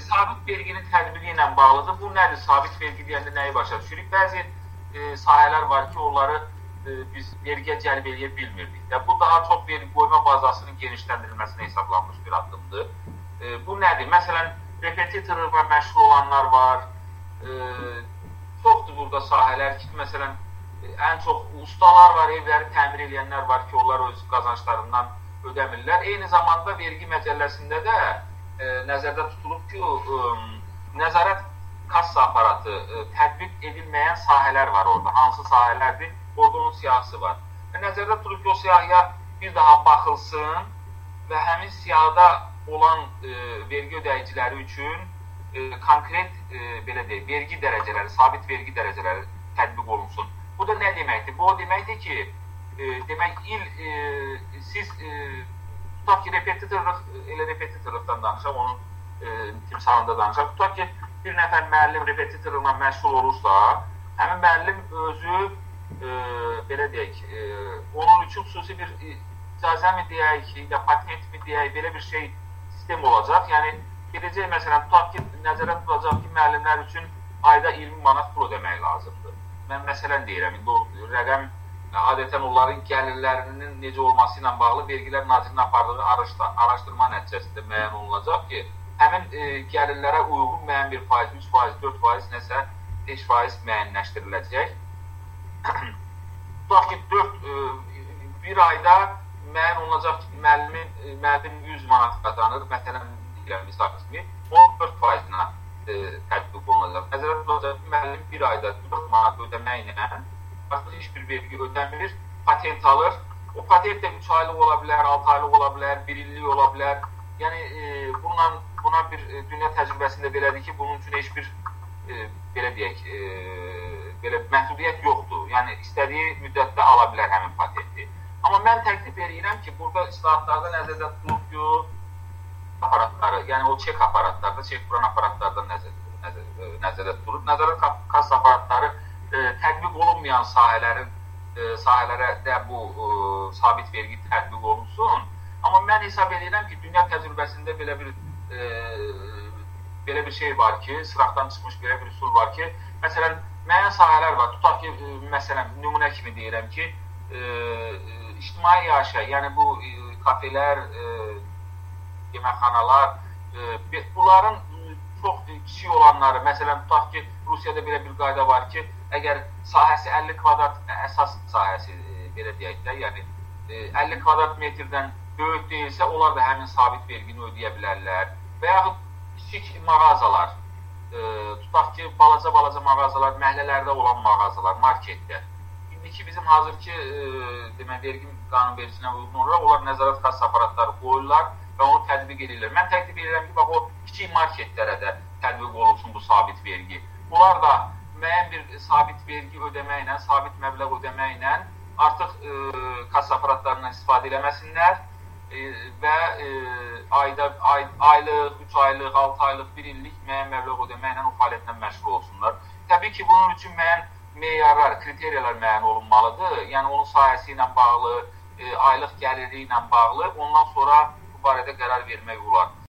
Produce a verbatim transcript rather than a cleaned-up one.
sabit verginin tətbiqi ilə bağlıdır. Bu nədir? Sabit vergi deyəndə nəyi başa düşürük? Bəzi e, sahələr var ki, onları e, biz vergiyə cəlb edə bilmirdik. Və bu daha çox vergi qoyma bazasının genişləndirilməsinə hesablanmış bir addımdır. E, bu nədir? Məsələn, repetitorla məşğul olanlar var. E, çoxdur burada sahələr ki, məsələn, ən çox ustalar var, evləri təmir edənlər var ki, onlar öz qazançlarından ödəmirlər. Eyni zamanda vergi məcəlləsində də e, nəzərdə tutulub ki, e, nəzarət kassa aparatı e, tətbiq edilməyən sahələr var orada. Hansı sahələrdir? Orada onun siyahısı var. Və nəzərdə tutulub ki, o siyahıya bir daha baxılsın və həmin siyahıda olan e, vergi ödəyiciləri üçün e, konkret e, belə deyək, vergi dərəcələri, sabit vergi dərəcələri tətbiq olunsun. Bu da nə deməkdir? Bu o deməkdir ki, e, demək il e, siz e, tutaq ki, repetitorluq, elə repetitorluqdan danışaq, onun e, timsalında danışaq. Tutaq ki, bir nəfər müəllim repetitorluqla məşğul olursa, həmin müəllim özü e, belə deyək, e, onun üçün xüsusi bir icazə mi deyək, ya patent mi deyək, belə bir şey sistem olacaq. Yəni, gedəcək məsələn, tutaq ki, nəzərə tutulacaq ki, müəllimlər üçün ayda iyirmi manat pul ödəmək lazımdır. Mən məsələn deyirəm, indi o rəqəm adətən onların gəlirlərinin necə olması ilə bağlı Vergilər Nazirliyinin apardığı araşdırma nəticəsində müəyyən olunacaq ki, həmin e, gəlirlərə uyğun müəyyən bir faiz, üç faiz, dörd faiz, nəsə beş faiz müəyyənləşdiriləcək. Tutaq ki, dörd, e, bir ayda müəyyən olunacaq ki, müəllimin, müəllim yüz manat qazanır, məsələn, deyirəm, misal kimi, on dörd faizinə e, tətbiq olunacaq. Nəzərə tutulacaq ki, müəllim bir ayda dörd manat ödəməklə artıq heç bir vergi ödəmir, patent alır. O patent də üç aylıq ola bilər, altı aylıq ola bilər, bir illik ola bilər. Yəni, e, bununla, buna bir e, dünya təcrübəsində belədir ki, bunun üçün heç bir, e, belə deyək, e, belə məhdudiyyət yoxdur. Yəni, istədiyi müddətdə ala bilər həmin patenti. Amma mən təklif edirəm ki, burada islahatlarda nəzərdə tutulub ki, aparatları, yəni o çek aparatlarda, çek vuran aparatlarda nəzər, nəzər, nəzərdə tutulub. Nəzərət kassa aparatları e, tətbiq olunmayan sahələrin e, sahələrə də bu e, sabit vergi tətbiq olunsun. Amma mən hesab edirəm ki, dünya təcrübəsində belə bir e, belə bir şey var ki, sıraqdan çıxmış belə bir üsul var ki, məsələn, müəyyən sahələr var. Tutaq ki, e, məsələn, nümunə kimi deyirəm ki, e, ictimai yaşa, yəni bu e, kafelər, e, yeməkxanalar, e, bunların çox kiçik olanları, məsələn, tutaq ki, Rusiyada belə bir qayda var ki, əgər sahəsi əlli kvadrat əsas sahəsi, e, belə deyək də, yəni e, əlli kvadrat metrdən böyük deyilsə, onlar da həmin sabit vergini ödəyə bilərlər. Və yaxud kiçik mağazalar, e, tutaq ki, balaca-balaca mağazalar, məhəllələrdə olan mağazalar, marketdə. İndiki bizim hazırki e, demə, vergi qanunvericiliyinə uyğun olaraq, onlar nəzarət kassa aparatları qoyurlar və onu tətbiq edirlər. Mən təklif edirəm ki, bax, o kiçik marketlərə də tətbiq olunsun bu sabit vergi. Bunlar da müəyyən bir sabit vergi ödəməklə, sabit məbləğ ödəməklə artıq e, kassa aparatlarından istifadə eləməsinlər e, və e, ayda, ay, aylıq, üç aylıq, altı aylıq, bir illik müəyyən məbləğ ödəməklə o fəaliyyətlə məşğul olsunlar. Təbii ki, bunun üçün müəyyən meyarlar, kriteriyalar müəyyən olunmalıdır. Yəni, onun sahəsi ilə bağlı, e, aylıq gəliri ilə bağlı, ondan sonra bu barədə qərar vermək olar.